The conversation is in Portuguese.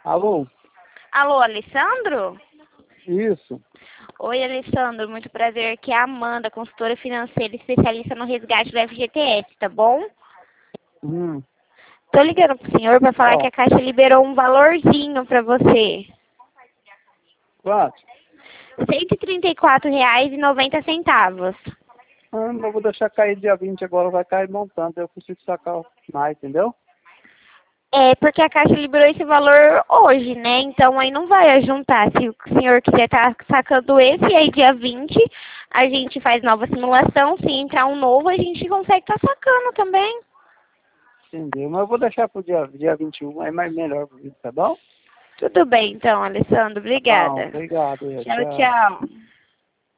Alô? Alô, Alessandro? Isso. Oi, Alessandro, muito prazer. Aqui é a Amanda, consultora financeira especialista no resgate do FGTS, tá bom? Hum. Tô ligando pro senhor para falar Ó, que a Caixa liberou um valorzinho para você. quanto? R$ 134,90. Não vou deixar cair dia 20 agora, vai cair montando. Eu consigo sacar mais, entendeu? É, porque a Caixa liberou esse valor hoje, né? Então aí não vai juntar. Se o senhor quiser estar sacando esse, aí dia 20 a gente faz nova simulação. Se entrar um novo, a gente consegue estar sacando também. Entendeu? Mas eu vou deixar pro dia 21, é mais melhor pra mim, tá bom? Tudo bem, então, Alessandro. Tá bom, Obrigada. obrigado. Tchau, Tchau. tchau.